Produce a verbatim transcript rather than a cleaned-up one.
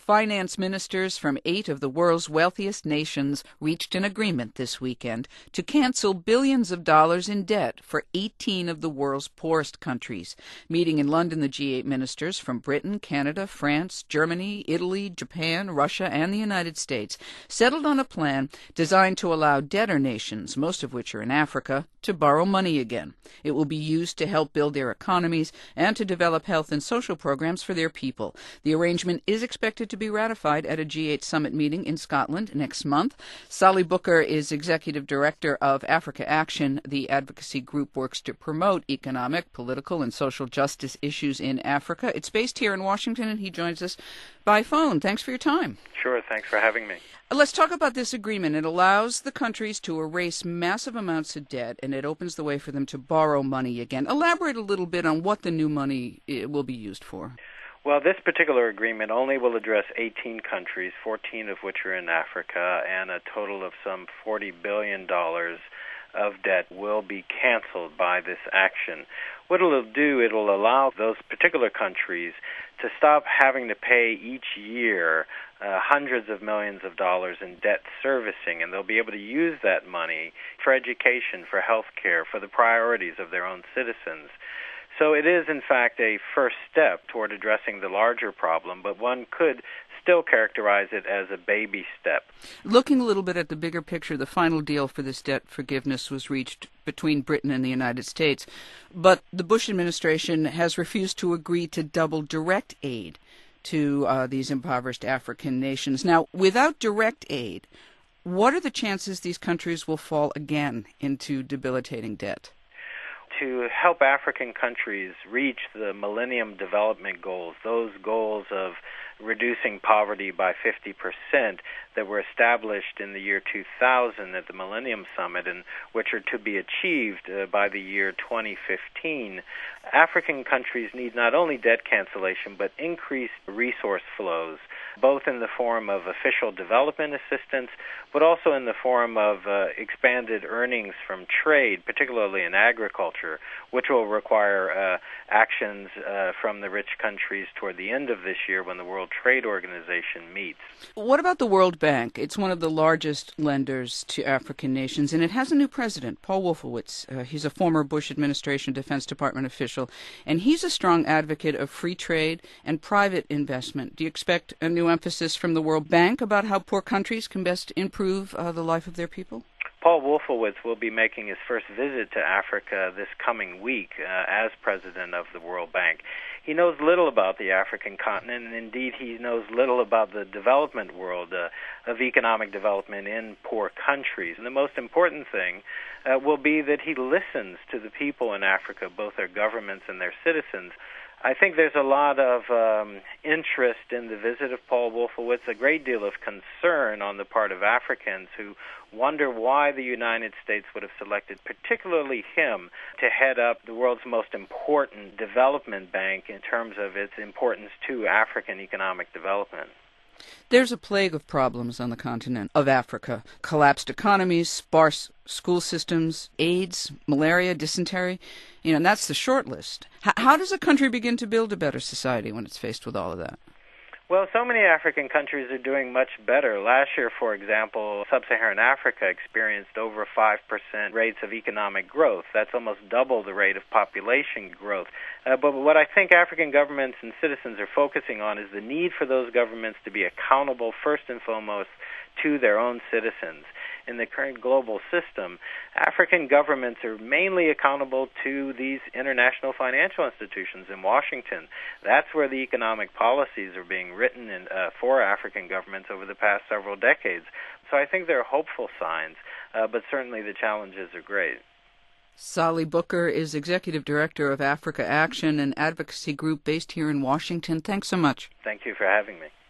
Finance ministers from eight of the world's wealthiest nations reached an agreement this weekend to cancel billions of dollars in debt for eighteen of the world's poorest countries. Meeting in London, the G eight ministers from Britain, Canada, France, Germany, Italy, Japan, Russia, and the United States settled on a plan designed to allow debtor nations, most of which are in Africa, to borrow money again. It will be used to help build their economies and to develop health and social programs for their people. The arrangement is expected to be ratified at a G eight summit meeting in Scotland next month. Sally Booker is Executive Director of Africa Action. The advocacy group works to promote economic, political, and social justice issues in Africa. It's based here in Washington, and he joins us by phone. Thanks for your time. Sure, thanks for having me. Let's talk about this agreement. It allows the countries to erase massive amounts of debt, and it opens the way for them to borrow money again. Elaborate a little bit on what the new money will be used for. Well, this particular agreement only will address eighteen countries, fourteen of which are in Africa, and a total of some forty billion dollars of debt will be canceled by this action. What it'll do, it'll allow those particular countries to stop having to pay each year uh, hundreds of millions of dollars in debt servicing, and they'll be able to use that money for education, for health care, for the priorities of their own citizens. So it is, in fact, a first step toward addressing the larger problem, but one could still characterize it as a baby step. Looking a little bit at the bigger picture, the final deal for this debt forgiveness was reached between Britain and the United States, but the Bush administration has refused to agree to double direct aid to uh, these impoverished African nations. Now, without direct aid, what are the chances these countries will fall again into debilitating debt? To help African countries reach the Millennium Development Goals, those goals of reducing poverty by fifty percent that were established in the year two thousand at the Millennium Summit, and which are to be achieved uh, by the year twenty fifteen, African countries need not only debt cancellation but increased resource flows, both in the form of official development assistance, but also in the form of uh, expanded earnings from trade, particularly in agriculture, which will require uh, actions uh, from the rich countries toward the end of this year when the World Trade Organization meets. What about the World Bank? It's one of the largest lenders to African nations, and it has a new president, Paul Wolfowitz. Uh, he's a former Bush administration Defense Department official, and he's a strong advocate of free trade and private investment. Do you expect a new emphasis from the World Bank about how poor countries can best improve uh, the life of their people? Paul Wolfowitz will be making his first visit to Africa this coming week uh, as president of the World Bank. He knows little about the African continent, and indeed he knows little about the development world uh, of economic development in poor countries. And the most important thing uh, will be that he listens to the people in Africa, both their governments and their citizens. I think there's a lot of um, interest in the visit of Paul Wolfowitz, a great deal of concern on the part of Africans who wonder why the United States would have selected particularly him to head up the world's most important development bank in terms of its importance to African economic development. There's a plague of problems on the continent of Africa. Collapsed economies, sparse school systems, AIDS, malaria, dysentery. You know, and that's the short list. H- how does a country begin to build a better society when it's faced with all of that? Well, so many African countries are doing much better. Last year, for example, sub-Saharan Africa experienced over five percent rates of economic growth. That's almost double the rate of population growth. Uh, but what I think African governments and citizens are focusing on is the need for those governments to be accountable first and foremost to their own citizens. In the current global system, African governments are mainly accountable to these international financial institutions in Washington. That's where the economic policies are being written in, uh, for African governments over the past several decades. So I think there are hopeful signs, uh, but certainly the challenges are great. Sally Booker is Executive Director of Africa Action, an advocacy group based here in Washington. Thanks so much. Thank you for having me.